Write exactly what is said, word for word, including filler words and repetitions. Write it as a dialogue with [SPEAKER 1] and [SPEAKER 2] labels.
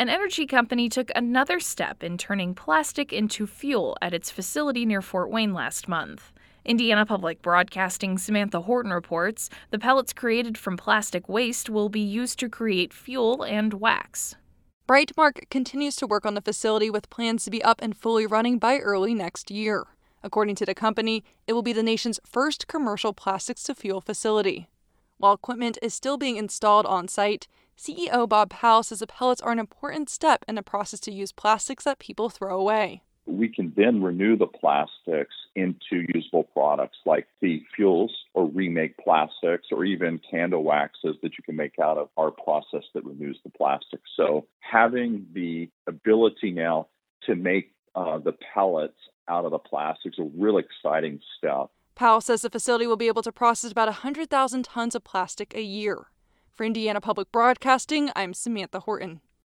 [SPEAKER 1] An energy company took another step in turning plastic into fuel at its facility near Fort Wayne last month. Indiana Public Broadcasting's Samantha Horton reports the pellets created from plastic waste will be used to create fuel and wax.
[SPEAKER 2] Brightmark continues to work on the facility with plans to be up and fully running by early next year. According to the company, it will be the nation's first commercial plastics-to-fuel facility. While equipment is still being installed on site, C E O Bob Powell says the pellets are an important step in the process to use plastics that people throw away.
[SPEAKER 3] We can then renew the plastics into usable products like the fuels or remake plastics or even candle waxes that you can make out of our process that renews the plastic. So having the ability now to make uh, the pellets out of the plastics is a really exciting step.
[SPEAKER 2] Powell says the facility will be able to process about one hundred thousand tons of plastic a year. For Indiana Public Broadcasting, I'm Samantha Horton.